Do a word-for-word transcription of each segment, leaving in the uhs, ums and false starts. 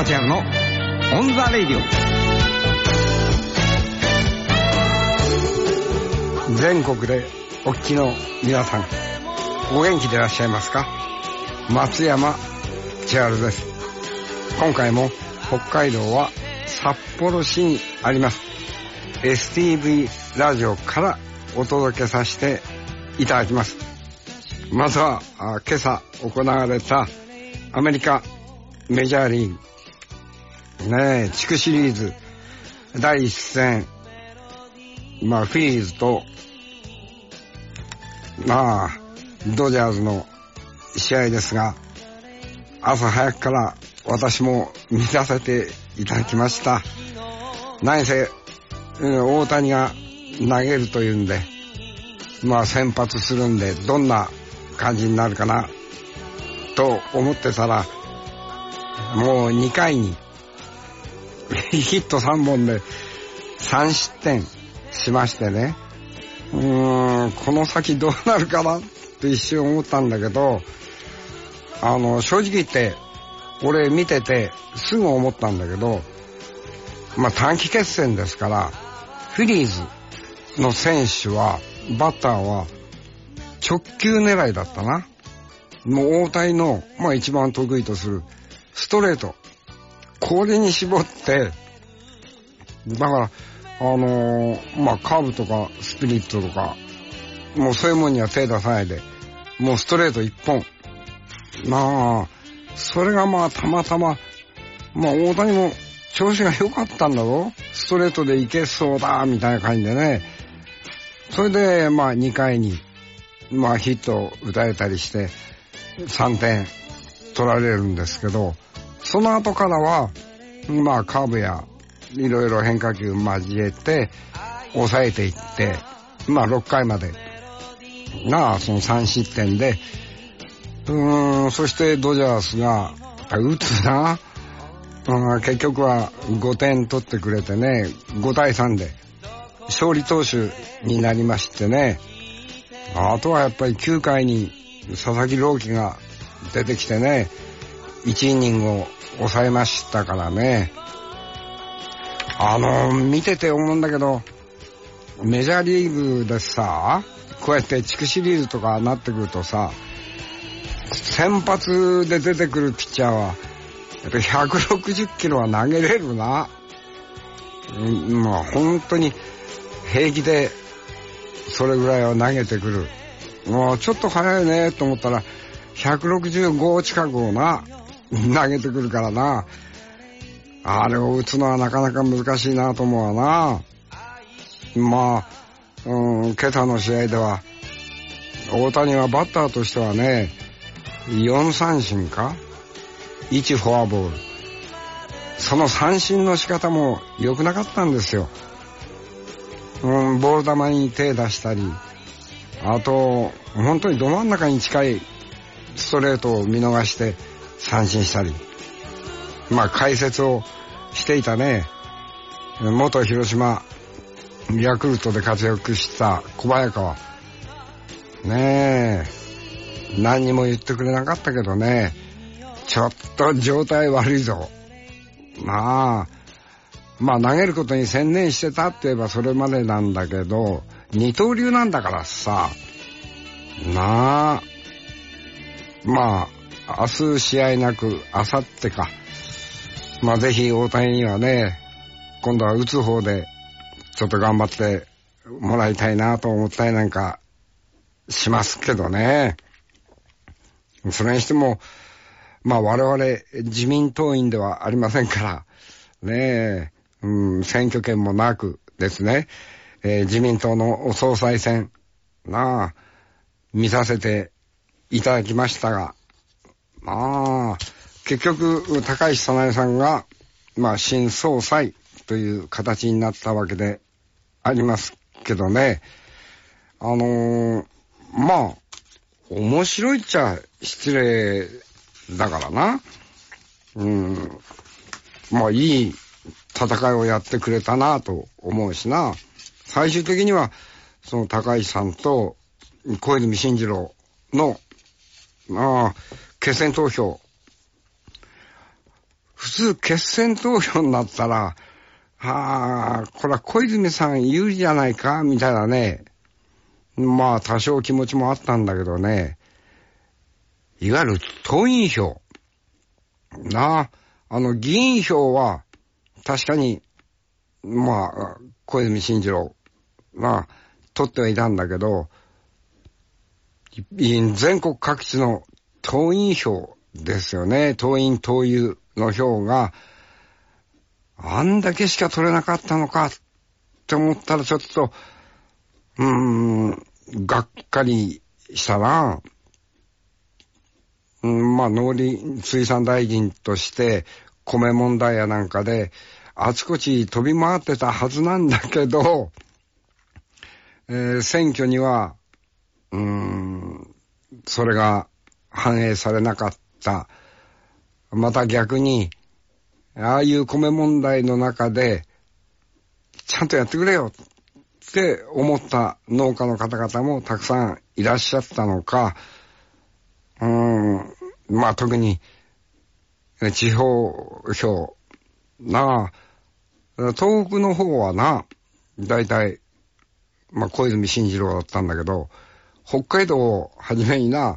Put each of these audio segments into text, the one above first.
山千春のオンザレイディオ。全国でお聞きの皆さん、お元気でいらっしゃいますか？松山千春です。今回も北海道は札幌市にあります エスティーブイ ラジオからお届けさせていただきます。まずは今朝行われたアメリカメジャーリーグねえ地区シリーズだいいっ戦、まあフィリーズとまあドジャーズの試合ですが、朝早くから私も見させていただきました。何せ、うん、大谷が投げるというんで、まあ先発するんでどんな感じになるかなと思ってたら、もうにかいにヒットさんぼんでさん失点しましてね、うーんこの先どうなるかなって一瞬思ったんだけど、あの正直言って俺見ててすぐ思ったんだけど、まあ短期決戦ですから、フィリーズの選手はバッターは直球狙いだったな。もう大谷の、まあ、一番得意とするストレート、これに絞って、だからあのー、まあカーブとかスプリットとかもうそういうもんには手出さないで、もうストレート一本。まあそれがまあたまたま、まあ大谷も調子が良かったんだろ、ストレートでいけそうだみたいな感じでね。それでまあにかいにまあヒットを打たれたりしてさんてん取られるんですけど、その後からはまあカーブやいろいろ変化球交えて抑えていって、まあろっかいまでなあそのさん失点で、うーんそしてドジャースが打つな、うん、結局はごてん取ってくれてね、ごたいさんで勝利投手になりましてね。あとはやっぱりきゅうかいに佐々木朗希が出てきてね、いちイニングを抑えましたからね。あの見てて思うんだけど、メジャーリーグでさ、こうやって地区シリーズとかなってくるとさ、先発で出てくるピッチャーはやっぱりひゃくろくじゅっキロは投げれるな。うん、まあ本当に平気でそれぐらいは投げてくる。もうちょっと早いねと思ったらひゃくろくじゅうご近くをな投げてくるからな。あれを打つのはなかなか難しいなと思うわな。まあ、うん、今朝の試合では大谷はバッターとしてはね、よんさんしんかいちフォアボール、その三振の仕方も良くなかったんですよ。うん、ボール球に手出したり、あと本当にど真ん中に近いストレートを見逃して三振したり、まあ解説をしていたね、元広島ヤクルトで活躍した小早川ねえ、何にも言ってくれなかったけどね、ちょっと状態悪いぞ。まあまあ投げることに専念してたって言えばそれまでなんだけど、二刀流なんだからさなあ。まあ明日試合なく明後日か、まあぜひ大谷にはね、今度は打つ方でちょっと頑張ってもらいたいなと思ったりなんかしますけどね。それにしてもまあ我々自民党員ではありませんからねえ、うん、選挙権もなくですね、えー、自民党の総裁選なあ見させていただきましたが、まあ結局高市早苗さんがまあ新総裁という形になったわけでありますけどね、あのー、まあ面白いっちゃ失礼だからな、うん、まあいい戦いをやってくれたなと思うしな。最終的にはその高市さんと小泉進次郎のまあ決選投票普通決選投票になったら、ああ、これは小泉さん有利じゃないかみたいなね。まあ多少気持ちもあったんだけどね。いわゆる党員票。なあ、あの議員票は確かに、まあ、小泉進次郎が取ってはいたんだけど、全国各地の党員票ですよね。党員党友の票があんだけしか取れなかったのかって思ったらちょっと、うーん、がっかりしたな。うん、まあ農林水産大臣として米問題やなんかであちこち飛び回ってたはずなんだけど、えー、選挙にはうーんそれが反映されなかった。また逆にああいう米問題の中でちゃんとやってくれよって思った農家の方々もたくさんいらっしゃったのか、うーん、まあ特に地方票なあ、東北の方はな、だいたいまあ小泉進次郎だったんだけど、北海道をはじめにな、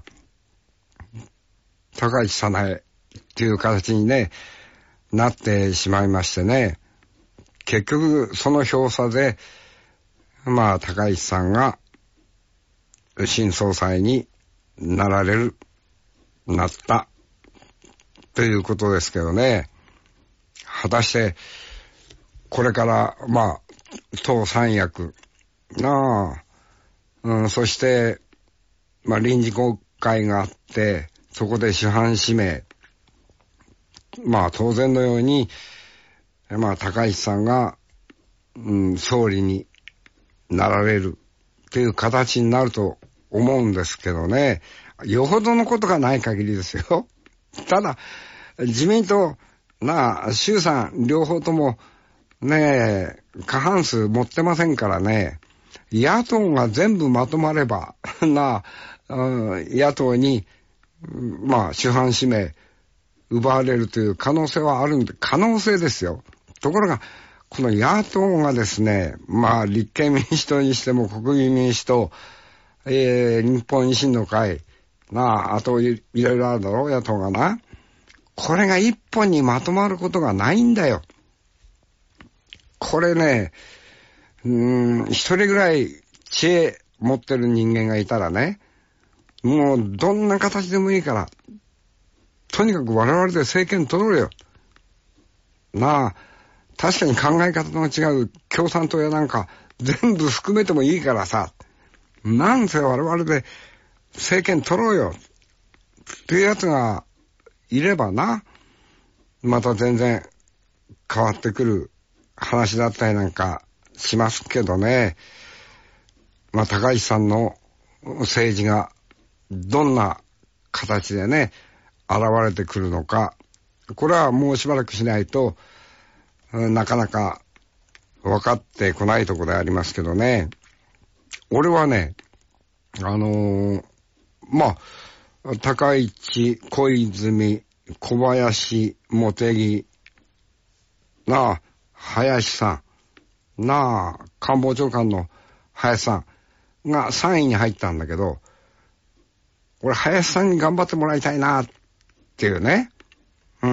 高市早苗っていう形にね、なってしまいましてね、結局その票差で、まあ高市さんが新総裁になられる、なった、ということですけどね。果たして、これから、まあ、党三役、なあ、うん、そして、まあ臨時国会があって、そこで主犯指名。まあ当然のように、まあ高市さんが、うん、総理になられるという形になると思うんですけどね。よほどのことがない限りですよ。ただ、自民党、なあ、衆参両方とも、ねえ、過半数持ってませんからね。野党が全部まとまれば、なあ、うん、野党に、まあ、主犯指名、奪われるという可能性はあるんで、可能性ですよ。ところが、この野党がですね、まあ、立憲民主党にしても国民民主党、えー、日本維新の会、なあ、あとい、いろいろあるだろう、野党がな。これが一本にまとまることがないんだよ。これね、うーん、一人ぐらい知恵持ってる人間がいたらね、もうどんな形でもいいから、とにかく我々で政権取ろうよ。なあ、確かに考え方の違う共産党やなんか全部含めてもいいからさ、なんせ我々で政権取ろうよっていうやつがいればな、また全然変わってくる話だったりなんかしますけどね。まあ高市さんの政治がどんな形でね、現れてくるのか、これはもうしばらくしないとなかなか分かってこないところでありますけどね。俺はね、あのー、まあ高市、小泉、小林、茂木、なあ、林さん、なあ、官房長官の林さんがさんいに入ったんだけど、俺林さんに頑張ってもらいたいなっていうね。うん。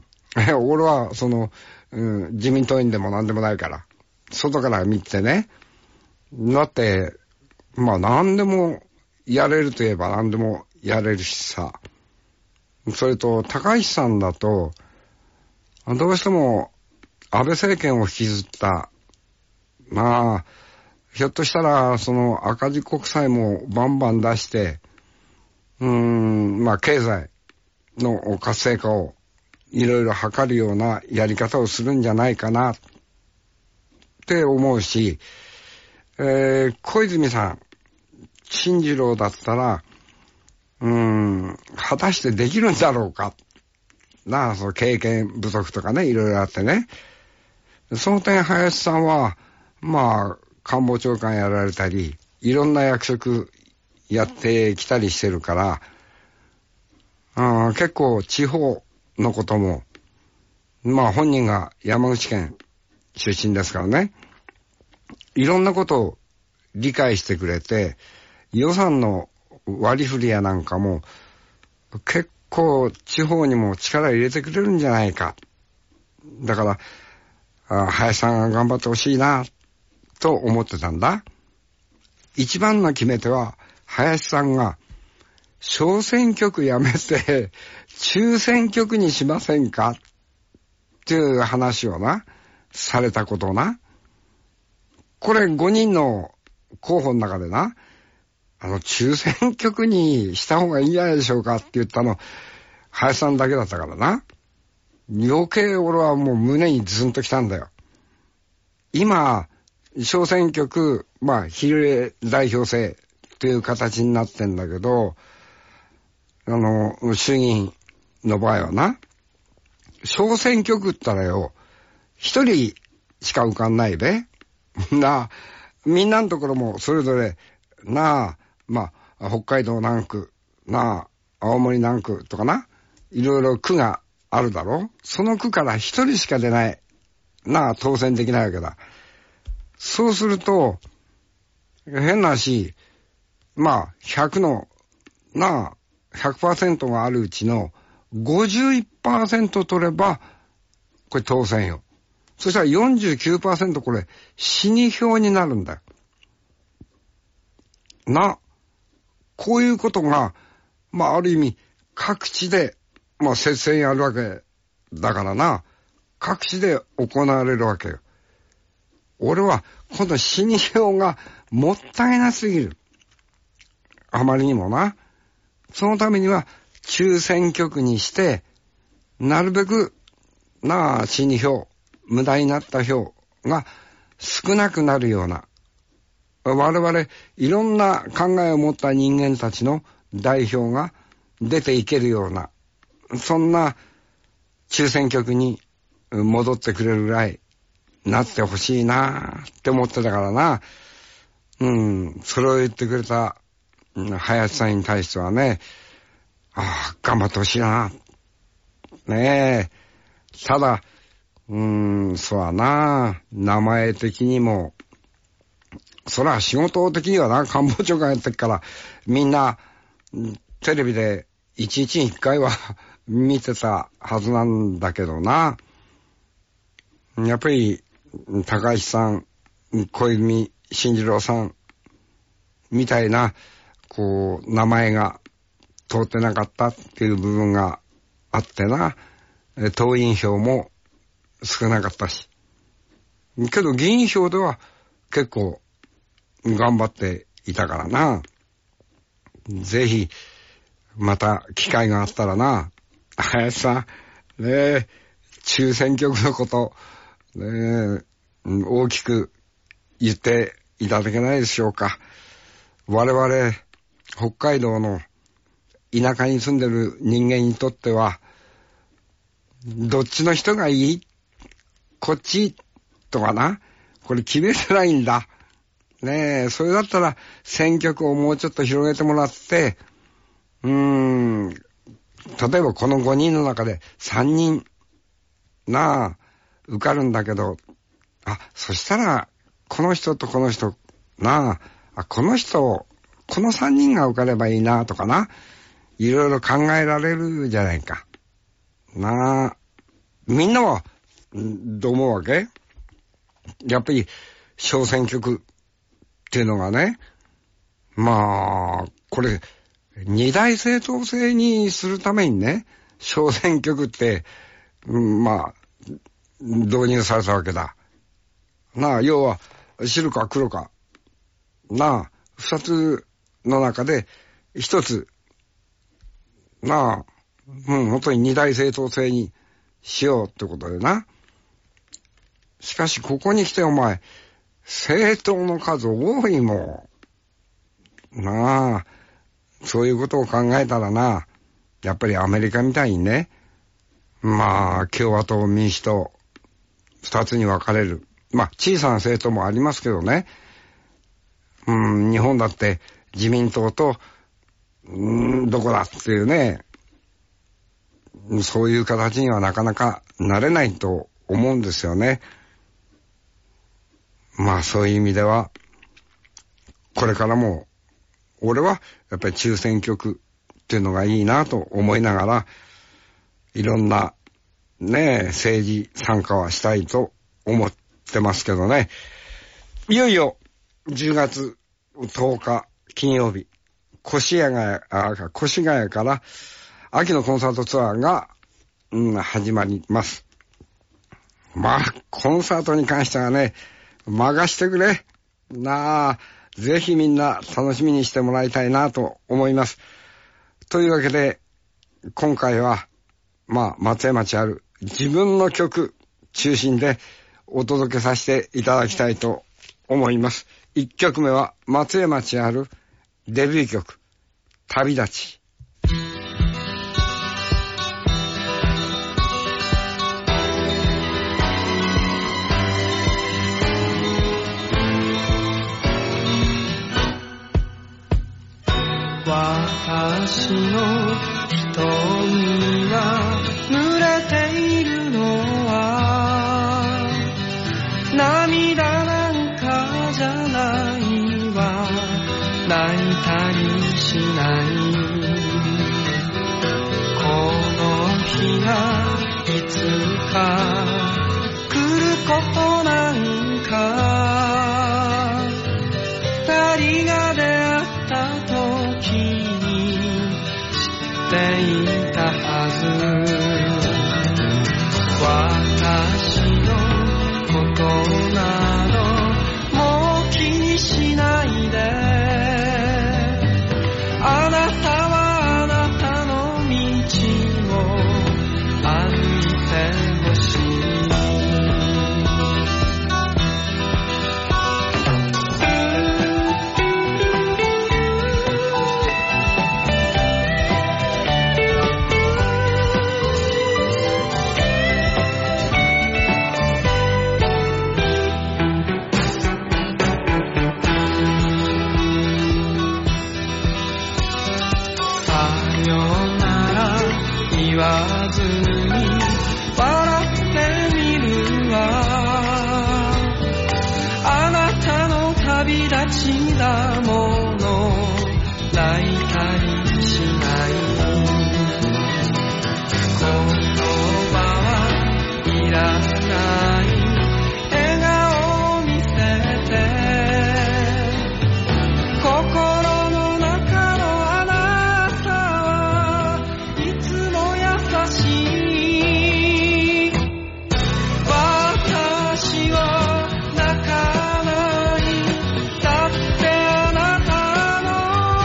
俺はその、うん、自民党員でも何でもないから、外から見てね。だって、まあ何でもやれるといえば何でもやれるしさ。それと高市さんだと、どうしても安倍政権を引きずった、まあ、ひょっとしたらその赤字国債もバンバン出して、うーん、まあ経済の活性化をいろいろ図るようなやり方をするんじゃないかなって思うし、えー、小泉さん、進次郎だったら、うーん、果たしてできるんだろうか。なあ、その経験不足とかね、いろいろあってね。その点、林さんは、まあ、官房長官やられたり、いろんな役職やってきたりしてるから、うん、結構地方のこともまあ本人が山口県出身ですからね、いろんなことを理解してくれて、予算の割り振りやなんかも結構地方にも力入れてくれるんじゃないか。だからあ林さんが頑張ってほしいなと思ってたんだ。一番の決め手は林さんが小選挙区やめて中選挙区にしませんかっていう話をなされたことな。これごにんの候補の中でな、あの中選挙区にした方がいいんじゃないでしょうかって言ったの林さんだけだったからな。余計俺はもう胸にズンときたんだよ。今小選挙区、まあ比例代表制っていう形になってんだけど、あの衆議院の場合はな、小選挙区ったらよ、一人しか受かんないべなあ、みんなのところもそれぞれなあ、まあ北海道何区なあ、青森何区とかな、いろいろ区があるだろ。その区から一人しか出ないなあ、当選できないわけだ。そうすると変な話、まあひゃくのなあ ひゃくパーセント があるうちの ごじゅういちパーセント 取ればこれ当選よ。そしたら よんじゅうきゅうパーセント これ死に票になるんだよな。こういうことがまあある意味各地でまあ接戦やるわけだからな、各地で行われるわけよ。俺はこの死に票がもったいなすぎる。あまりにもな。そのためには中選挙区にしてなるべくなあ死に票、無駄になった票が少なくなるような、我々いろんな考えを持った人間たちの代表が出ていけるような、そんな中選挙区に戻ってくれるぐらいなってほしいなって思ってたからな。うん、それを言ってくれた林さんに対してはね、ああ頑張ってほしいなねえ。ただうーん、そうだな、名前的にもそら仕事的にはな、官房長官やってっからみんなテレビで一日に一回は見てたはずなんだけどな。やっぱり高橋さん、小泉進次郎さんみたいなこう名前が通ってなかったっていう部分があってな、党員票も少なかったし、けど議員票では結構頑張っていたからな。ぜひまた機会があったらな、林さんねえ、中選挙区のことねえ大きく言っていただけないでしょうか。我々北海道の田舎に住んでる人間にとってはどっちの人がいい、こっちとかな、これ決めてないんだねえ。それだったら選挙区をもうちょっと広げてもらって、うーん、例えばこのごにんの中でさんにんなあ受かるんだけど、あ、そしたらこの人とこの人なあ、あこの人このさんにんが受かればいいなとかな、いろいろ考えられるじゃないかなあ。みんなはどう思うわけ？やっぱり小選挙区っていうのがね、まあこれ二大政党制にするためにね、小選挙区って、うん、まあ導入されたわけだなあ。要は白か黒かなあ、二つの中で一つなあ、うん、本当に二大政党制にしようってことでな。しかしここに来てお前政党の数多いもんなあ。そういうことを考えたらな、やっぱりアメリカみたいにね、まあ共和党民主党二つに分かれる、まあ小さな政党もありますけどね、うん、日本だって自民党とうんどこだっていうね、そういう形にはなかなかなれないと思うんですよね。まあそういう意味では、これからも、俺はやっぱり中選挙区っていうのがいいなと思いながら、いろんなね、政治参加はしたいと思ってますけどね。いよいよじゅうがつとおか金曜日、越谷が、あ、越谷から秋のコンサートツアーが、うん、始まります。まあ、コンサートに関してはね、任してくれ。なあ、ぜひみんな楽しみにしてもらいたいなと思います。というわけで、今回は、まあ、松山千春、自分の曲中心でお届けさせていただきたいと思います。いっきょくめは松山千春デビュー曲、旅立ち。 私の瞳が濡れているのは涙なんかじゃないわ、泣いたりしない。この日がいつか来ることなんか、二人が出会った時に知っていたはず。私のことなどもう気にしないで、あなたはあなたの道を歩いてほしい。言わずに笑ってみるわ、あなたの旅立ちだもの、泣いたりしない。言葉はいらない、笑顔を見せて、心の中のあなたはいつも優しい。私は泣かない、だってあなたの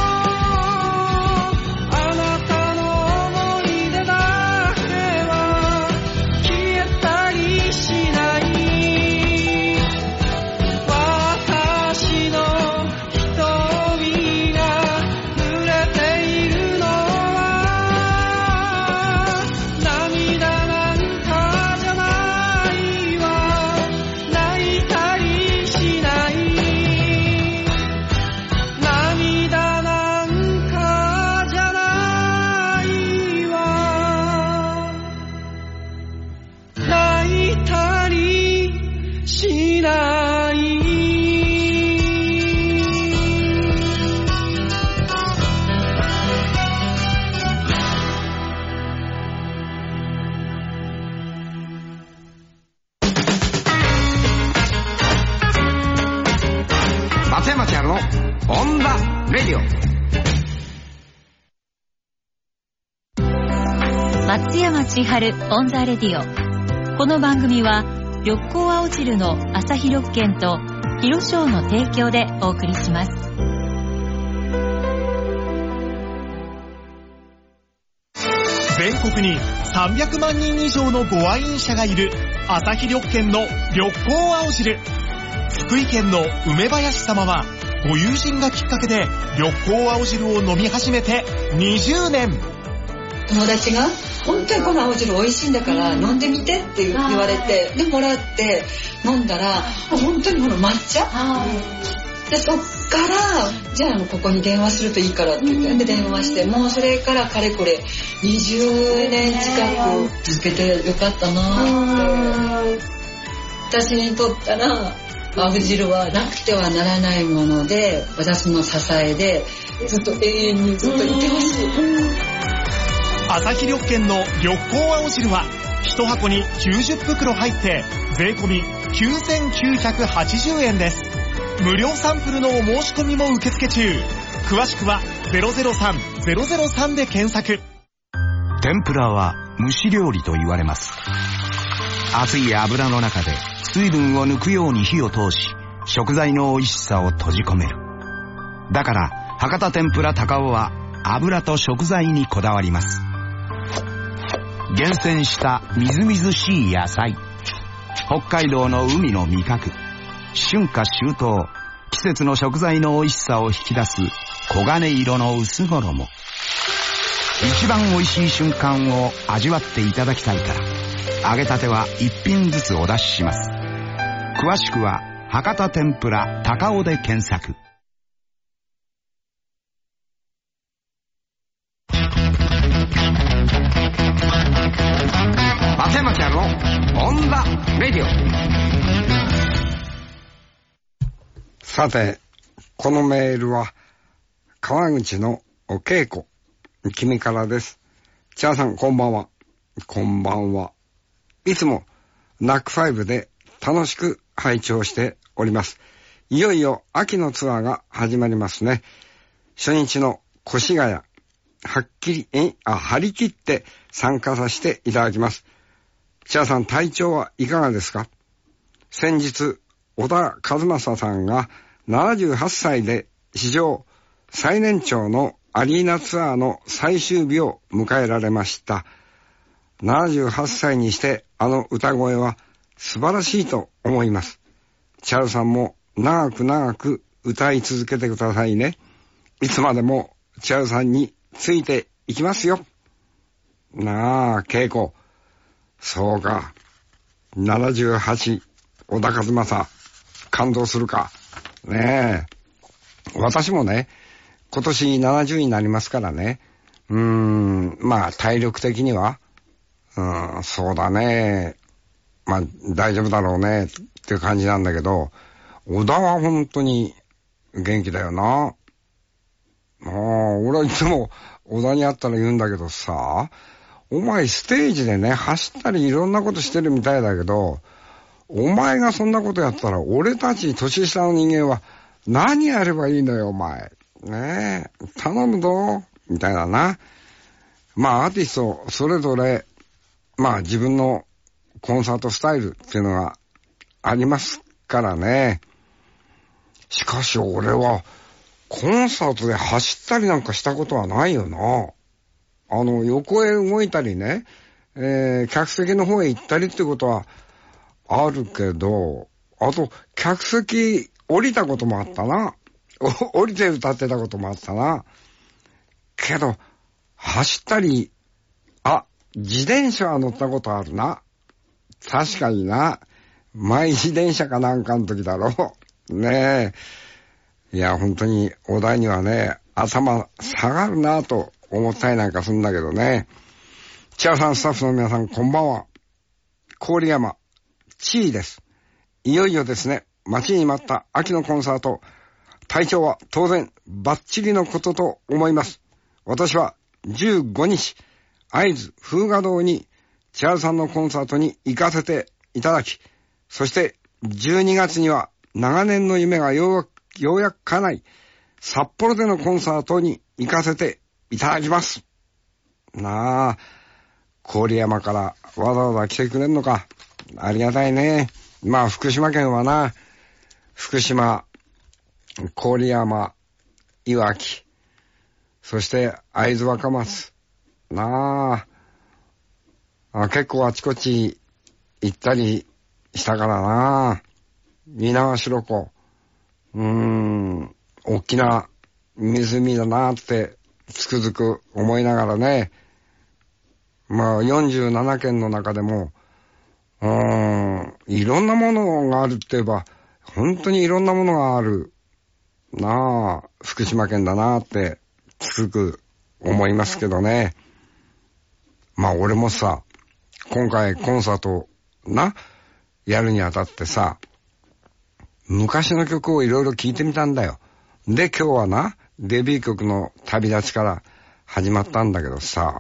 あなたの思い出だけは消えたりしない。私の瞳が濡れているのは涙なんかじゃないわ、泣いたりしない。涙なんかじゃないわ、泣いたりしない。 松山千春のオンダレディオ。 松山千春オンザレディオ。この番組は緑光青汁の朝日緑券と広商の提供でお送りします。 全国にさんびゃくまんにん以上のご愛飲者がいる朝日緑券の緑光青汁。福井県の梅林様はご友人がきっかけで緑光青汁を飲み始めてにじゅうねん。 友達が本当にこの青汁美味しいんだから飲んでみてって言われて、でもらって飲んだら本当にこの抹茶でそっからじゃあここに電話するといいからって言って、うん、で電話して、もうそれからかれこれにじゅうねん近く続けてよかったなって。私にとったら青汁はなくてはならないもので、私の支えでずっと永遠にずっといてほしい。 アサヒ緑健の緑光青汁は一箱にきゅうじゅっぷくろ入って税込みきゅうせんきゅうひゃくはちじゅうえんです。無料サンプルのお申し込みも受付中。詳しくはゼロゼロさん ゼロゼロさんで検索。 天ぷらは蒸し料理と言われます。熱い油の中で水分を抜くように火を通し、食材の美味しさを閉じ込める。だから博多天ぷら高尾は油と食材にこだわります。厳選したみずみずしい野菜、北海道の海の味覚、春夏秋冬、季節の食材の美味しさを引き出す黄金色の薄衣。一番美味しい瞬間を味わっていただきたいから、揚げたては一品ずつお出しします。詳しくは博多天ぷら高尾で検索。 松山千春のオンザレディオ。さて、このメールは川口のお稽古君からです。千春さん、こんばんは。こんばんは。いつもナックファイブで楽しく拝聴しております。いよいよ秋のツアーが始まりますね。初日の越谷、はっきりえあ張り切って参加させていただきます。千春さん、体調はいかがですか？先日小田和正さんがななじゅうはっさいで史上最年長のアリーナツアーの最終日を迎えられました。ななじゅうはっさいにしてあの歌声は素晴らしいと思います。千春さんも長く長く歌い続けてくださいね。いつまでも千春さんについていきますよ。なあ、稽古。そうか。ななじゅうはち、小田和正、感動するか。ねえ。私もね、今年ななじゅうになりますからね。うーん、まあ体力的には、うん、そうだね。まあ大丈夫だろうねっていう感じなんだけど、小田は本当に元気だよな。ああ、俺はいつも小田に会ったら言うんだけどさ、お前ステージでね、走ったりいろんなことしてるみたいだけど、お前がそんなことやったら俺たち年下の人間は何やればいいのよ、お前。ねえ、頼むぞ、みたいなな。まあアーティストそれぞれ、まあ自分のコンサートスタイルっていうのがありますからね。しかし俺はコンサートで走ったりなんかしたことはないよな。あの横へ動いたりね、えー、客席の方へ行ったりってことはあるけど、あと客席降りたこともあったな。降りて歌ってたこともあったな。けど走ったり、あ、自転車は乗ったことあるな。確かにな。マイ自転車かなんかの時だろう。ねえ。いや、本当にお題にはね、頭下がるなと思ったりなんかするんだけどね。千春さん、スタッフの皆さん、こんばんは。郡山、地位です。いよいよですね、待ちに待った秋のコンサート。体調は当然バッチリのことと思います。私はじゅうごにち、会津風雅堂に千春さんのコンサートに行かせていただき、そしてじゅうにがつには長年の夢がようようやく叶い、札幌でのコンサートに行かせていただきます。なあ、郡山からわざわざ来てくれんのか。ありがたいね。まあ福島県はな、福島、郡山、いわき、そして会津若松。なあ、あ、結構あちこち行ったりしたからな。猪苗代湖。うーん、大きな湖だなってつくづく思いながらね。まあよんじゅうななけんの中でも、うーん、いろんなものがあるって言えば、本当にいろんなものがある。 なあ、福島県だなってつく思いますけどね。まあ俺もさ、今回コンサートな、やるにあたってさ、昔の曲をいろいろ聴いてみたんだよ。で今日はな、デビュー曲の旅立ちから始まったんだけどさ、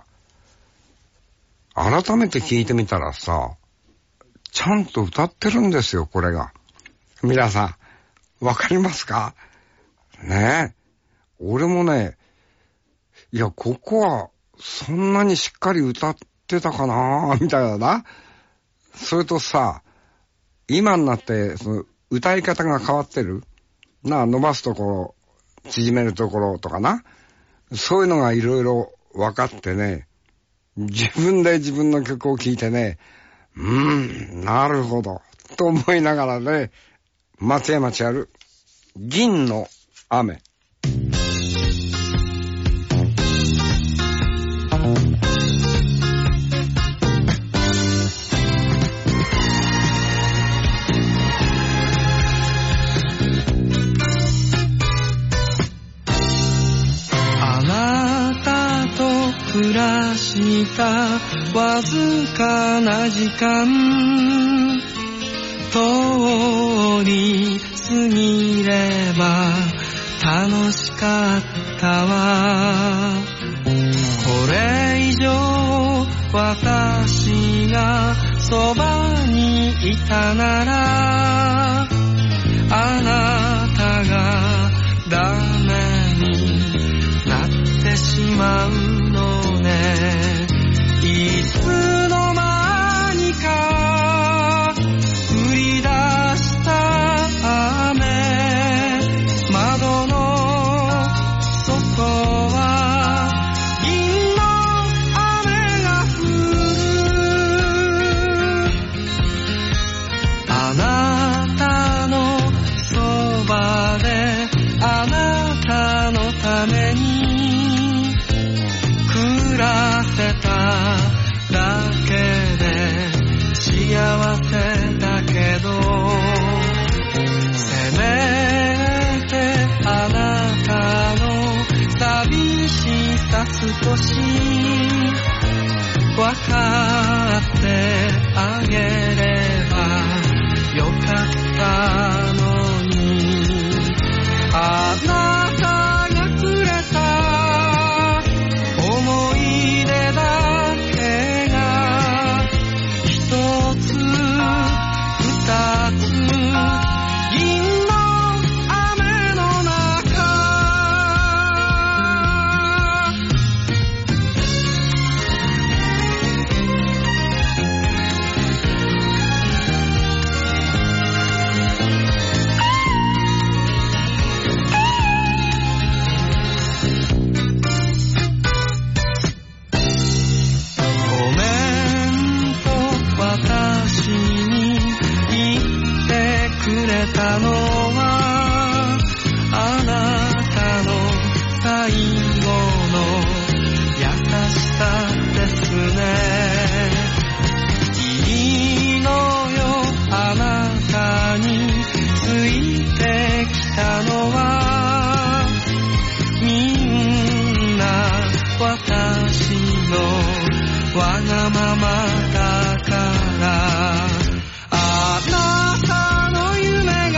改めて聴いてみたらさ、ちゃんと歌ってるんですよ、これが。皆さん、わかりますか？ねえ。俺もね、いや、ここはそんなにしっかり歌ってたかなみたいなな。それとさ、今になってその歌い方が変わってるなあ、伸ばすところ、縮めるところとかな。そういうのがいろいろ分かってね、自分で自分の曲を聴いてね、うーん、なるほど、と思いながらね、松山千春、銀の雨。 暮らしたわずかな時間、通り過ぎれば楽しかったわ。これ以上私がそばにいたなら、あなたがダメになってしまうのね。いつの間にか降り出した雨、窓の外は銀の雨が降る。あなたのそばであなたのために暮らせただけで幸せだけど、せめてあなたの寂しさ少しわかってあげればよかったのに。あなたがくれた思い出だけが一つ二つ銀の雨の中。ごめんと私に言ってくれたのはあなたの最後の優しさですね。いいのよ、あなたについてきたのはみんな私のわがままだから。あなたの夢が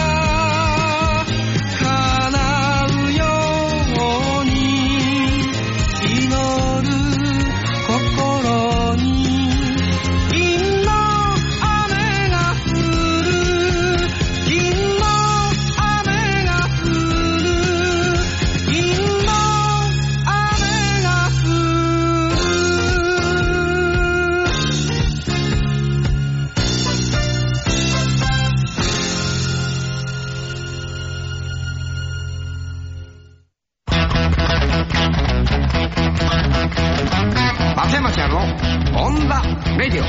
叶うように祈る心に銀の雨が降る。銀の雨が降る。銀の雨が降る。 松山千春のオンザレディオ。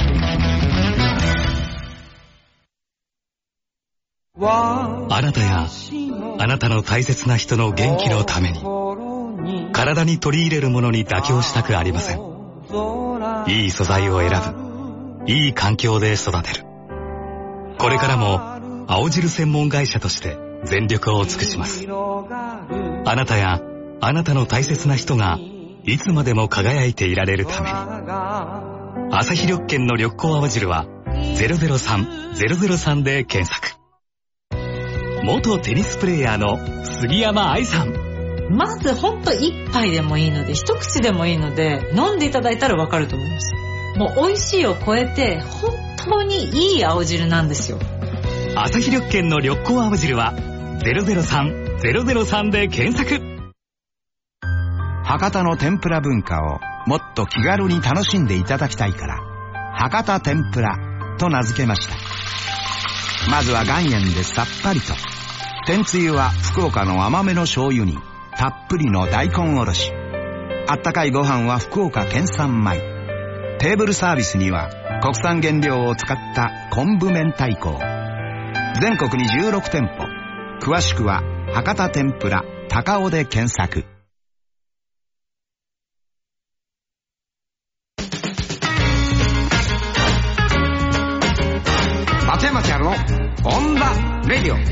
あなたやあなたの大切な人の元気のために、体に取り入れるものに妥協したくありません。いい素材を選ぶ、いい環境で育てる。これからも青汁専門会社として全力を尽くします。あなたやあなたの大切な人がいつまでも輝いていられるために。アサヒ緑健の緑光青汁はゼロゼロさんゼロゼロさんで検索。元テニスプレーヤーの杉山愛さん。 まずほんと一杯でもいいので、一口でもいいので飲んでいただいたらわかると思います。もう美味しいを超えて本当にいい青汁なんですよ。 アサヒ緑健の緑光青汁はゼロゼロさんゼロゼロさんで検索。 博多の天ぷら文化をもっと気軽に楽しんでいただきたいから、博多天ぷらと名付けました。まずは岩塩でさっぱりと。天つゆは福岡の甘めの醤油にたっぷりの大根おろし。あったかいご飯は福岡県産米。テーブルサービスには国産原料を使った昆布明太子。全国にじゅうろくてんぽ。詳しくは博多天ぷら高尾で検索。 松山千春のオンダレディオ。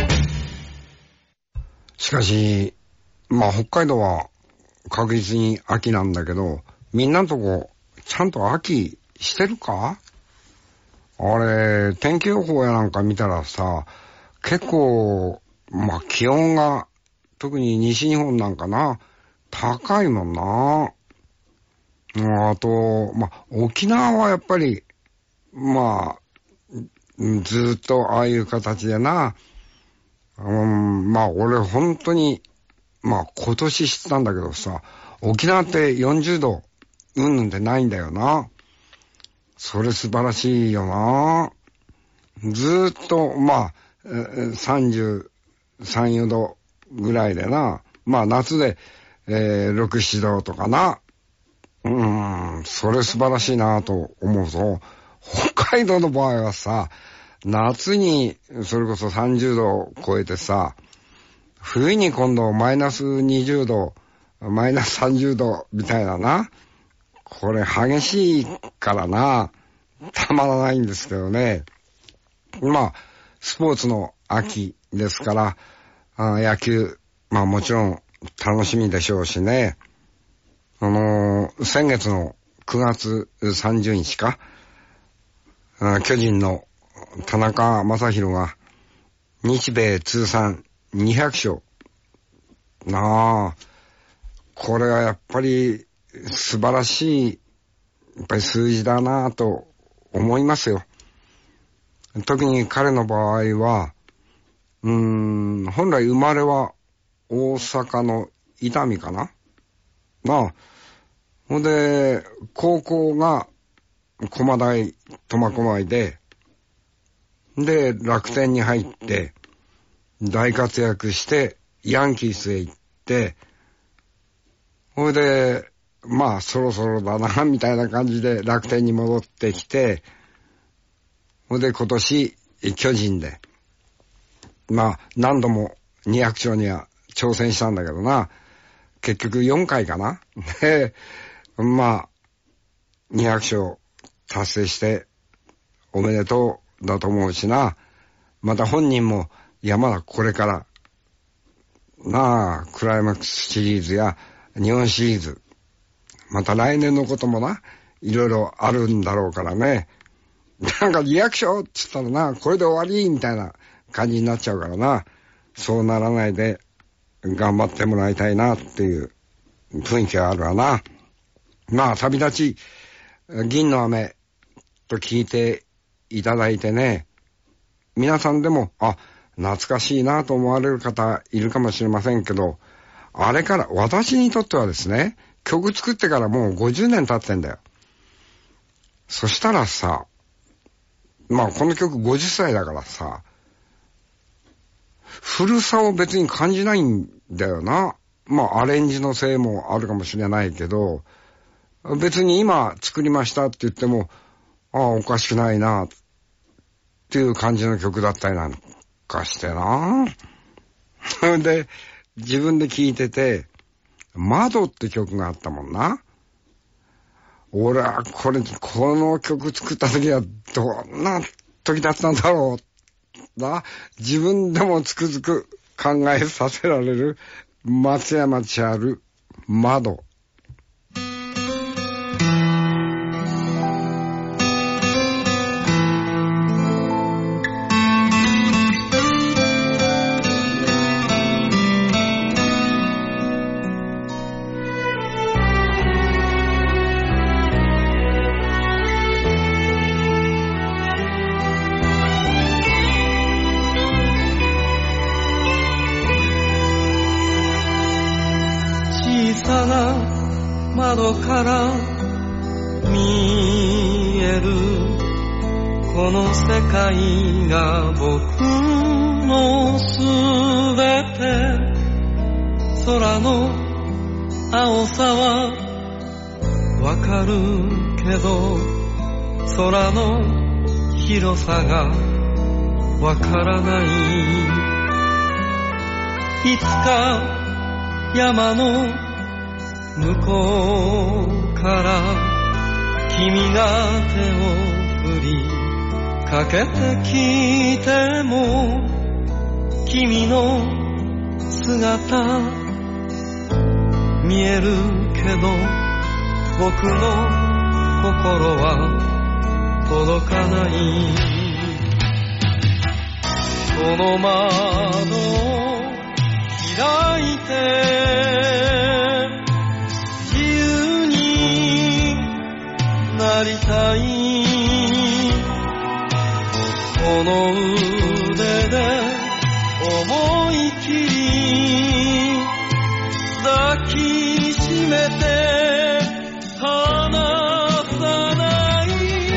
しかしまあ北海道は確実に秋なんだけど、みんなのとこちゃんと秋してるか？あれ天気予報やなんか見たらさ、結構まあ気温が特に西日本なんかな高いもんな。あとまあ沖縄はやっぱりまあずっとああいう形でな、うん、まあ俺本当にまあ今年知ったんだけどさ、沖縄ってよんじゅうどうんぬんってないんだよな。それ素晴らしいよな。ずっとまあさんじゅうさん、よんどぐらいでな、まあ夏で、えー、ろく、ななどとかな。うーん、それ素晴らしいなと思うと、北海道の場合はさ、夏にそれこそさんじゅうどを超えてさ、冬に今度マイナスにじゅうど、マイナスさんじゅうどみたいなな。これ激しいからな、たまらないんですけどね。まあ、スポーツの秋ですから、あ野球、まあもちろん楽しみでしょうしね。あのー、先月のくがつさんじゅうにちか、巨人の田中将大が日米通算にひゃくしょう。なあ、これはやっぱり素晴らしい、やっぱり数字だなと思いますよ。特に彼の場合は、うーん、本来生まれは大阪の伊丹かな。なあ、ほんで高校が駒大苫小牧で、で楽天に入って大活躍してヤンキースへ行って、ほいでまあそろそろだなみたいな感じで楽天に戻ってきて、ほいで今年巨人でまあ何度もにひゃくしょうには挑戦したんだけどな、結局よんかいかな。でまあにひゃくしょう達成しておめでとうだと思うしな。また本人もいやまだこれからなあ、クライマックスシリーズや日本シリーズ、また来年のこともないろいろあるんだろうからね。なんかにひゃくしょうって言ったらな、これで終わりみたいな感じになっちゃうからな。そうならないで頑張ってもらいたいなっていう雰囲気があるわな。まあ旅立ち銀の飴と聞いていただいてね、皆さんでもあ懐かしいなと思われる方いるかもしれませんけど、あれから私にとってはですね、曲作ってからもうごじゅうねん経ってんだよ。そしたらさ、まあこの曲ごじゅっさいだからさ、古さを別に感じないんだよな。まあアレンジのせいもあるかもしれないけど、別に今作りましたって言っても、ああおかしくないなっていう感じの曲だったりなんかしてな。で自分で聴いてて、窓って曲があったもんな。俺はこれこの曲作った時はどんな時だったんだろうった自分でもつくづく考えさせられる松山千春窓。 窓から見えるこの世界が僕のすべて。空の青さはわかるけど空の広さがわからない。いつか山の向こうから君が手を振りかけてきても君の姿見えるけど僕の心は届かない。この窓を開いてなりたい。この腕で思い切り抱きしめて離さない。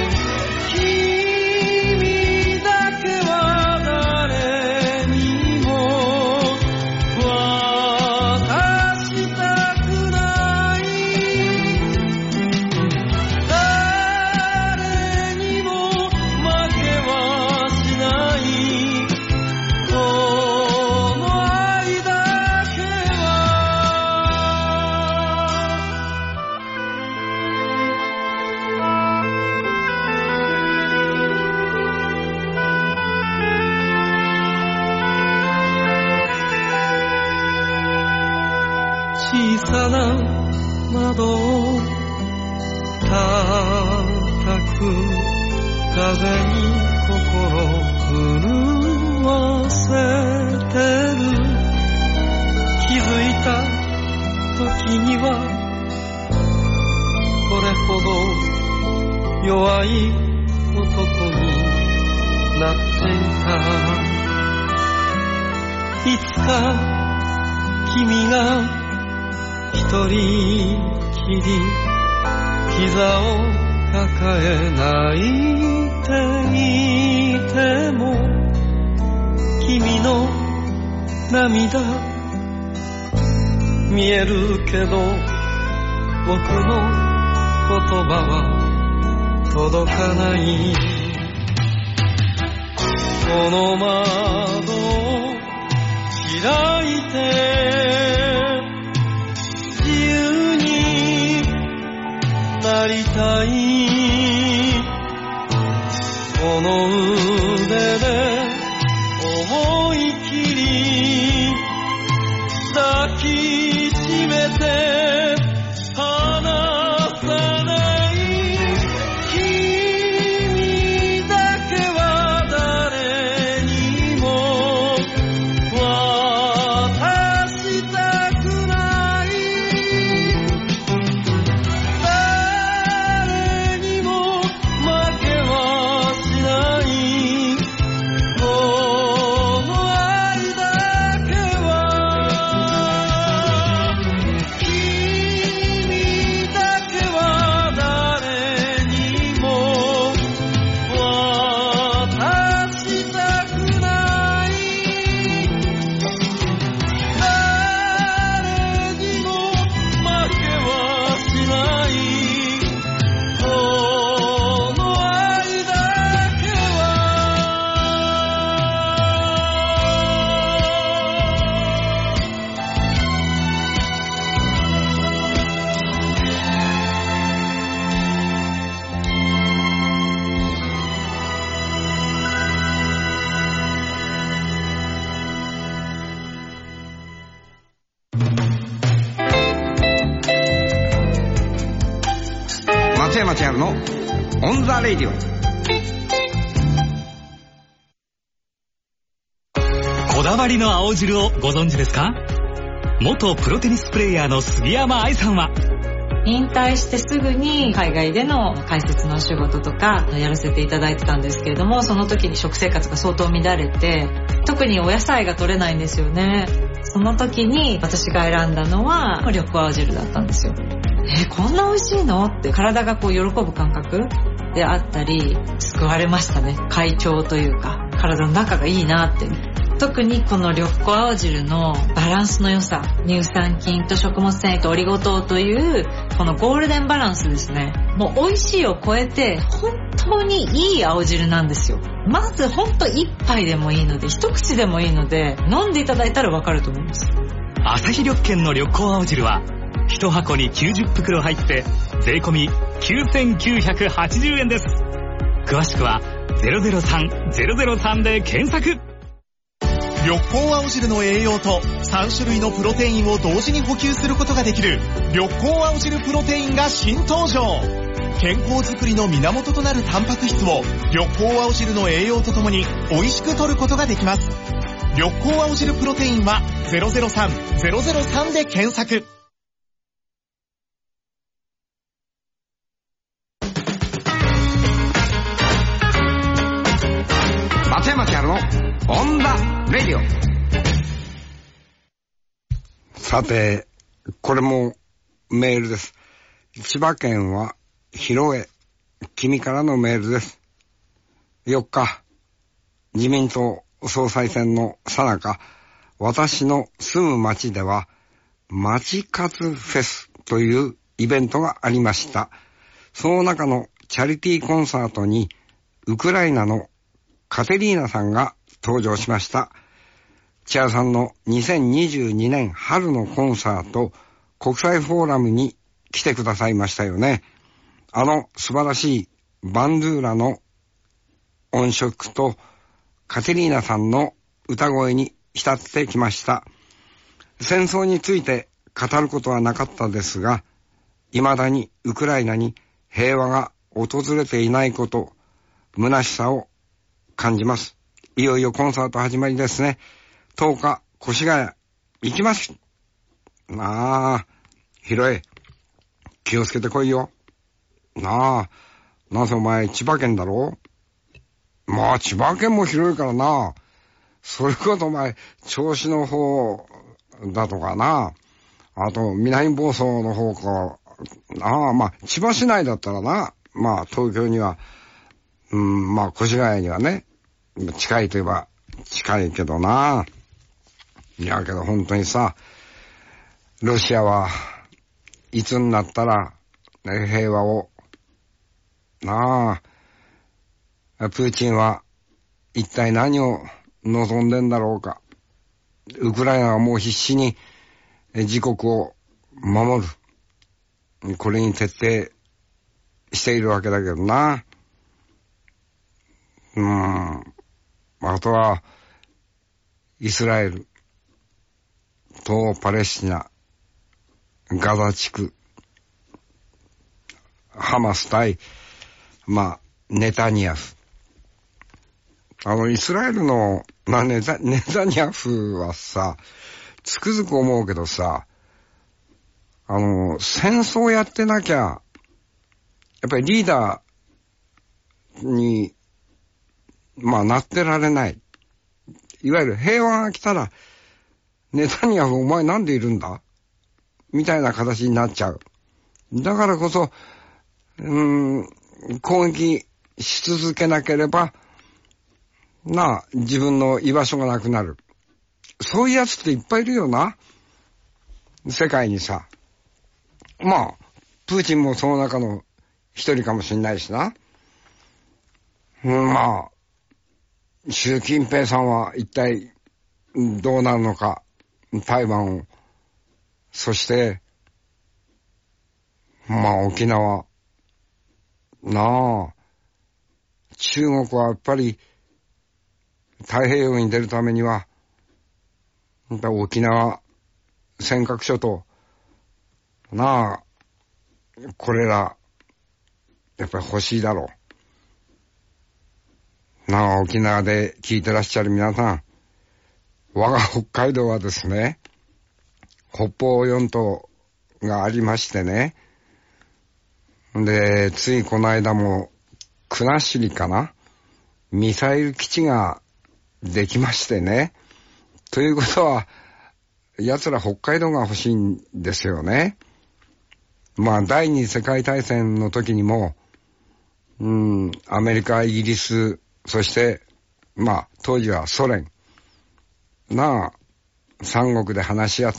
君だけは誰にも渡したくない。小さな窓を叩く風に心震わせてる。気づいた時にはこれほど弱い男になっていた。いつか君が一人きり膝を抱え泣いていても君の涙見えるけど僕の言葉は届かない。この窓を開いてなりたい。この腕で思い切り抱きしめて離さない。君だけは誰にも渡したくない。この愛だ山千春のオンザレディオ。 こだわりの青汁をご存知ですか？元プロテニスプレーヤーの杉山愛さんは、 引退してすぐに海外での解説のお仕事とかやらせていただいてたんですけれども、その時に食生活が相当乱れて、特にお野菜が取れないんですよね。その時に私が選んだのは緑黄青汁だったんですよ。えー、こんな美味しいのって体がこう喜ぶ感覚であったり、救われましたね。快調というか体の中がいいなって。特にこの緑黄青汁のバランスの良さ、乳酸菌と食物繊維とオリゴ糖というこのゴールデンバランスですね。もう美味しいを超えて本当にいい青汁なんですよ。まず本当一杯でもいいので、一口でもいいので、飲んでいただいたらわかると思います。 アサヒ緑健の緑黄青汁は一箱にきゅうじゅっぷくろ入って税込みきゅうせんきゅうひゃくはちじゅうえんです。詳しくはゼロゼロさん ゼロゼロさんで検索。 緑黄青汁の栄養とさん種類のプロテインを同時に補給することができる緑黄青汁プロテインが新登場。健康づくりの源となるタンパク質を緑黄青汁の栄養とともに美味しく摂ることができます。緑黄青汁プロテインはゼロゼロさん ゼロゼロさんで検索。 松山千春のオンザレディオ。さて、これもメールです。千葉県は広江、君からのメールです。よっか、自民党総裁選の最中、私の住む町では町活フェスというイベントがありました。その中のチャリティーコンサートにウクライナのカテリーナさんが登場しました。千春さんのにせんにじゅうにねん春のコンサート国際フォーラムに来てくださいましたよね。あの素晴らしいバンドゥーラの音色とカテリーナさんの歌声に浸ってきました。戦争について語ることはなかったですが、未だにウクライナに平和が訪れていないこと、虚しさを感じます。いよいよコンサート始まりですね。とおか、越谷行きます。なあ、広い。気をつけてこいよ。なあ、なぜお前千葉県だろう。まあ千葉県も広いからな。それこそお前銚子の方だとかな。あと南房総の方か。ああ、まあ千葉市内だったらな。まあ東京には、うん、まあ越谷にはね。近いといえば近いけどな。いやけど本当にさ、ロシアはいつになったら、ね、平和をなあ、プーチンは一体何を望んでんだろうか。ウクライナはもう必死に自国を守る、これに徹底しているわけだけどな。うーん、あとはイスラエルとパレスチナ、ガザ地区、ハマス対まあネタニヤフ。あのイスラエルの、まあ、ネタネタニヤフはさ、つくづく思うけどさ、あの戦争やってなきゃやっぱりリーダーにまあなってられない。いわゆる平和が来たら、ネタニヤフお前なんでいるんだみたいな形になっちゃう。だからこそ、うーん、攻撃し続けなければ、なあ、自分の居場所がなくなる。そういうやつっていっぱいいるよな。世界にさ。まあ、プーチンもその中の一人かもしれないしな。うん、まあ、習近平さんは一体どうなるのか。台湾を、そして、まあ沖縄、なあ、中国はやっぱり太平洋に出るためには、やっぱ沖縄、尖閣諸島、なあ、これらやっぱり欲しいだろう。なあ、沖縄で聞いてらっしゃる皆さん、我が北海道はですね、北方四島がありましてね、で、ついこの間も国後かな、ミサイル基地ができましてね、ということは奴ら北海道が欲しいんですよね。まあ第二次世界大戦の時にも、うん、アメリカ、イギリス、そしてまあ当時はソ連な三国で話し合って、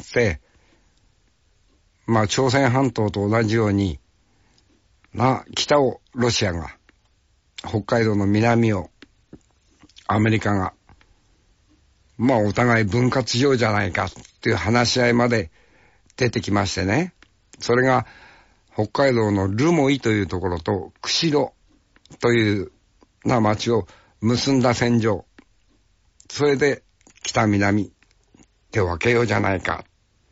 まあ朝鮮半島と同じようにな、北をロシアが、北海道の南をアメリカが、まあお互い分割しようじゃないかっていう話し合いまで出てきましてね。それが北海道の留萌というところと釧路というな町を結んだ線上。それで北南って分けようじゃないか。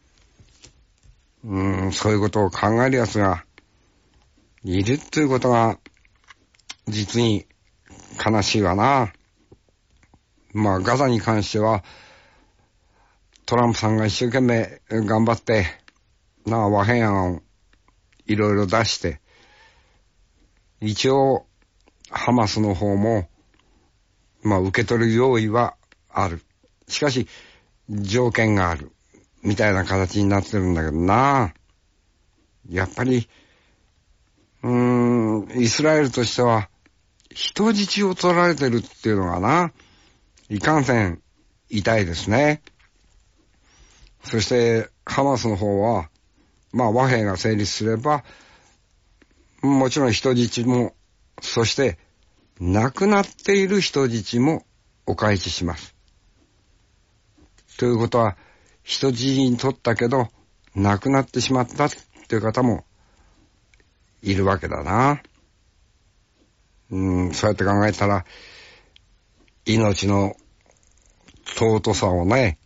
うーん、そういうことを考える奴がいるということが実に悲しいわな。まあガザに関してはトランプさんが一生懸命頑張ってなあ和平案をいろいろ出して、一応ハマスの方もまあ受け取る用意はある。しかし条件があるみたいな形になってるんだけどな。やっぱりうーんイスラエルとしては人質を取られてるっていうのがないかんせん痛いですね。そしてハマスの方はまあ和平が成立すればもちろん人質も、そして亡くなっている人質もお返しします。ということは人質に取ったけど亡くなってしまったっていう方もいるわけだな。うん、そうやって考えたら命の尊さをね、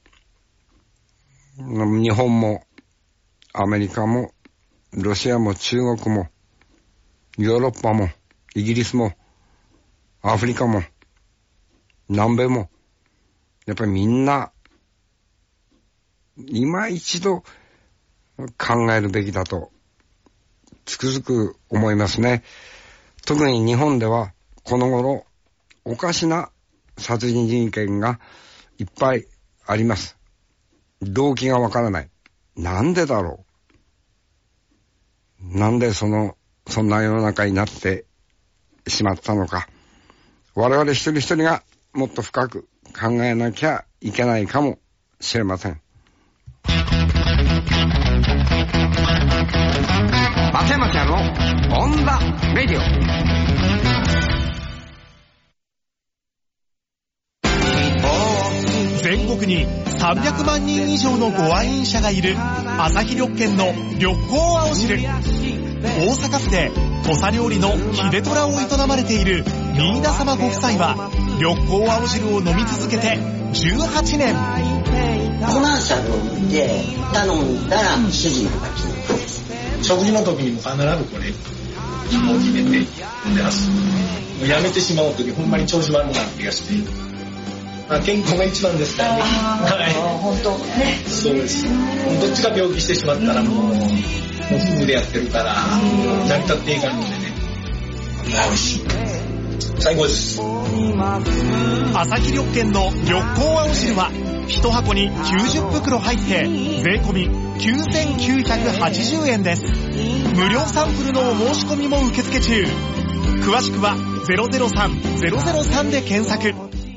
日本もアメリカもロシアも中国もヨーロッパもイギリスもアフリカも南米もやっぱりみんな今一度考えるべきだとつくづく思いますね。特に日本ではこの頃おかしな殺人事件がいっぱいあります。動機がわからない。なんでだろう。なんでそのそんな世の中になってしまったのか。我々一人一人がもっと深く考えなきゃいけないかもしれません。 松山ちゃんのオンダレディオ。 全国にさんびゃくまんにん以上のご愛飲者がいる朝日緑券の緑光青汁。大阪府で土佐料理の秀虎を営まれている新田様ご夫妻は緑光青汁を飲み続けてじゅうはちねん。 コマーシャルを見て頼んだら主人が気に入ったです。 食事の時にも必ずこれ肝を決めて飲んでます。もうやめてしまう時ほんまに調子悪くなる気がして、まあ、健康が一番ですからね。はい、 本当ね。 そうです。どっちか病気してしまったらもうもうフグでやってるから成り立っていかんのでね。いや美味しい。最高です。 朝日緑券の緑光青汁は一箱にきゅうじゅっぷくろ入って税込みきゅうせんきゅうひゃくはちじゅうえんです。無料サンプルのお申し込みも受付中。詳しくはゼロゼロさん ゼロゼロさんで検索。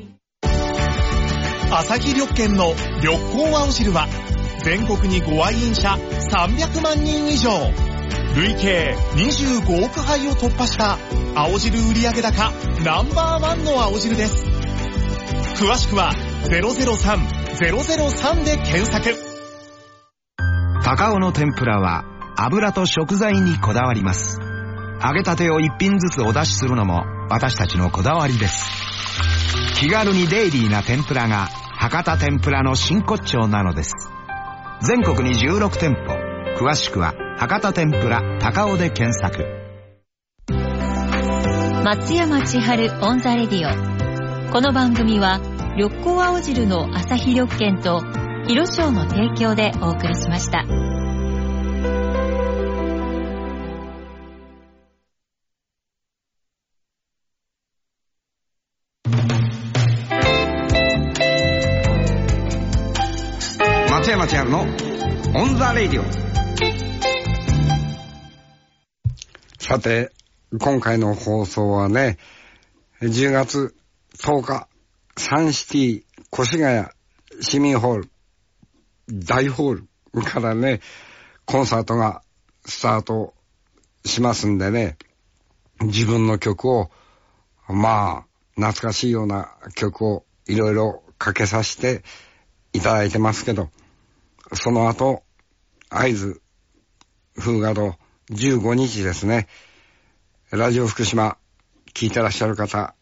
朝日緑券の緑光青汁は全国にご愛飲者さんびゃくまんにん以上、累計にじゅうごおくはいを突破した青汁売上高ナンバーワンの青汁です。詳しくはゼロゼロさん ゼロゼロさんで検索。 高尾の天ぷらは油と食材にこだわります。揚げたてを一品ずつお出しするのも私たちのこだわりです。気軽にデイリーな天ぷらが博多天ぷらの真骨頂なのです。全国にじゅうろくてんぽ、詳しくは博多天ぷら高尾で検索。 松山千春オンザレディオ。この番組は緑光青汁のアサヒ緑券と広商の提供でお送りしました。 松山千春のオンザレディオ。さて、今回の放送はね、じゅうがつとおか、サンシティ越谷市民ホール大ホールからね、コンサートがスタートしますんでね、自分の曲を、まあ懐かしいような曲をいろいろかけさせていただいてますけど、その後会津風雅堂じゅうごにちですね、ラジオ福島聞いてらっしゃる方、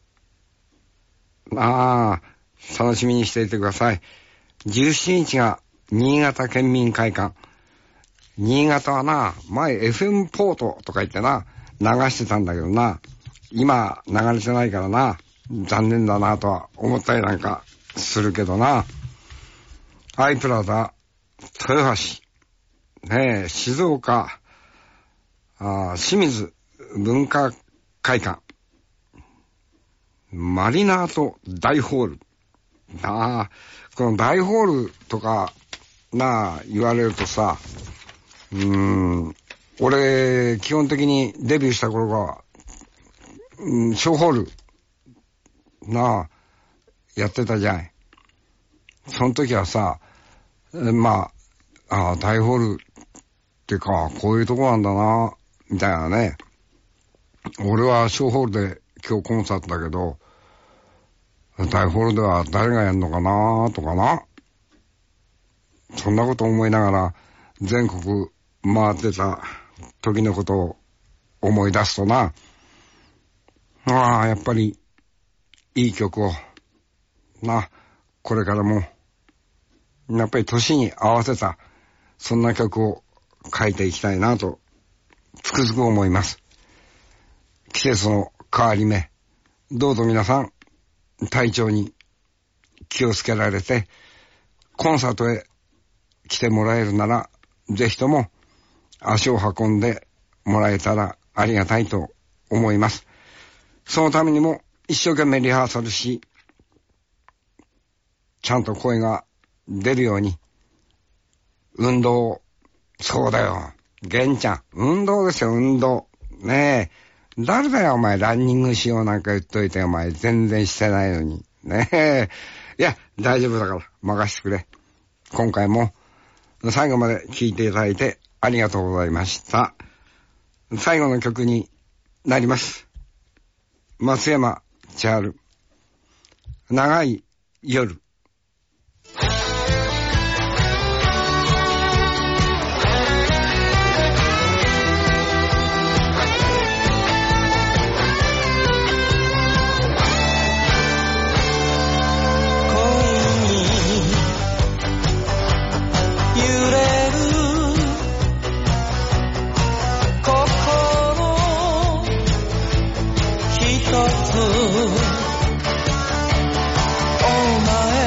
ああ楽しみにしていてください。じゅうしちにちが新潟県民会館。新潟はな、前 エフエム ポートとか言ってな、流してたんだけどな、今流れてないからな、残念だなとは思ったりなんかするけどな。アイプラザ、豊橋、ねえ、静岡、あ清水文化会館、マリナート大ホール。なあ、この大ホールとかなあ言われるとさ、うーん、俺基本的にデビューした頃が、うん、小ホールなあやってたじゃん。その時はさ、まあ、あ大ホールってかこういうとこなんだなみたいなね。俺は小ホールで今日コンサートだけど、大ホールでは誰がやるのかなとかな、そんなこと思いながら全国回ってた時のことを思い出すとな、ああやっぱりいい曲をな、これからもやっぱり年に合わせたそんな曲を書いていきたいなとつくづく思います。季節の変わり目、どうぞ皆さん体調に気をつけられて、コンサートへ来てもらえるならぜひとも足を運んでもらえたらありがたいと思います。そのためにも一生懸命リハーサルし、ちゃんと声が出るように運動、そうだよ玄ちゃん、運動ですよ、運動ねえ。誰だよお前、ランニングしようなんか言っといてお前全然してないのにねえ。いや大丈夫だから任せてくれ。今回も最後まで聴いていただいてありがとうございました。最後の曲になります。松山千春、長い夜。 お前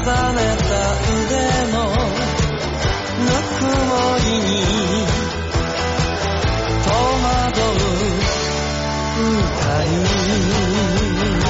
ねた腕のぬくもりに戸惑う歌に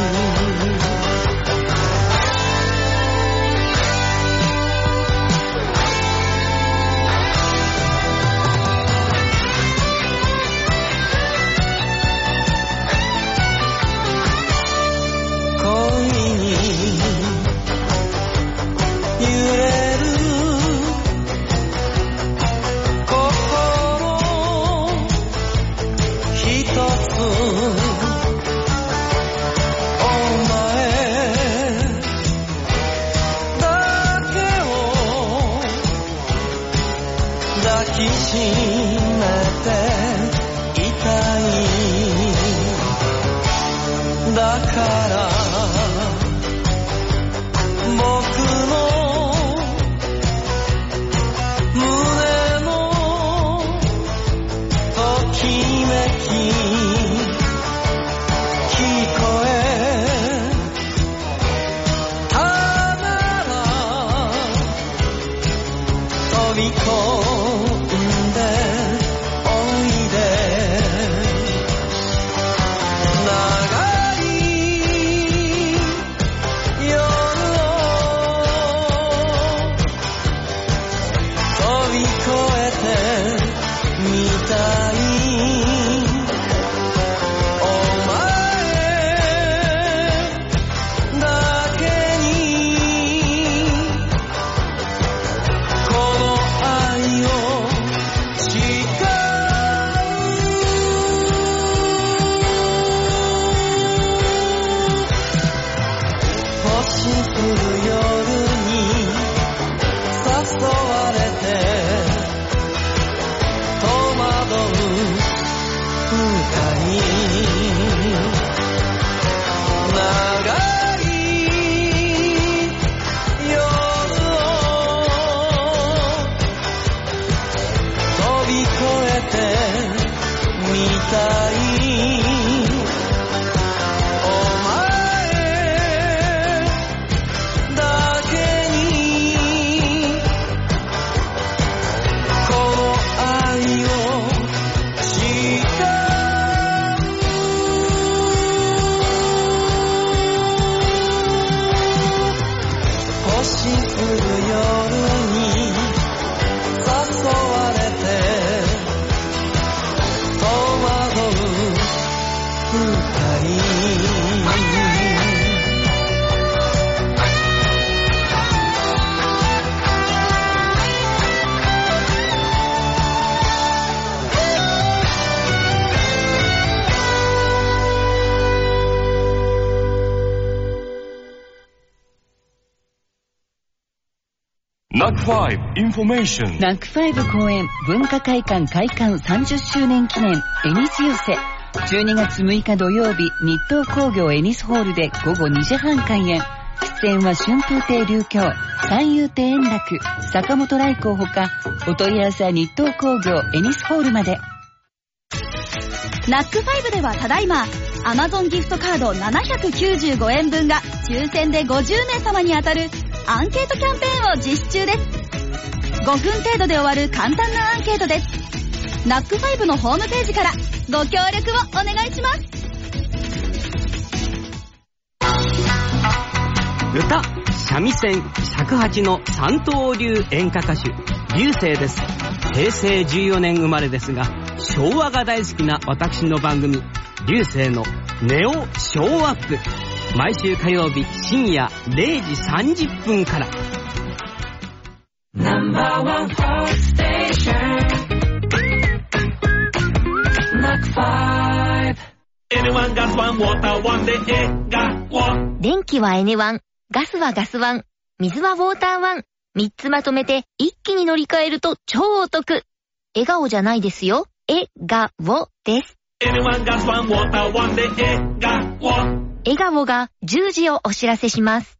ナックファイブ インフォメーション。ナックファイブ公演文化会館開館さんじゅっしゅうねん記念エニス寄せ。じゅうにがつむいか土曜日、日東工業エニスホールでごごにじはん開演。出演は春風亭琉京、三遊亭円楽、坂本来光ほか、お問い合わせは日東工業エニスホールまで。 ナックファイブではただいま Amazon ギフトカードななひゃくきゅうじゅうごえんぶんが抽選でごじゅうめいさまに当たるアンケートキャンペーンを実施中です。ごふん程度で終わる簡単なアンケートです。ナックファイブのホームページからご協力をお願いします。 歌、三味線、尺八の三刀流演歌歌手、龍星です。へいせいじゅうよねん生まれですが、昭和が大好きな私の番組、龍星のネオショーアップ。毎週火曜日深夜れいじさんじゅっぷんから。ナンバーワンフォーステーションナックファイブ。 エヌワン ガスワンウォーターワンで笑顔。 電気は エヌワン、ガスはガスワン、水はウォーターワン。みっつまとめて一気に乗り換えると超お得。笑顔じゃないですよ。笑顔です。 エヌワン ガスワンウォーターワンで笑顔。 笑顔がじゅうじをお知らせします。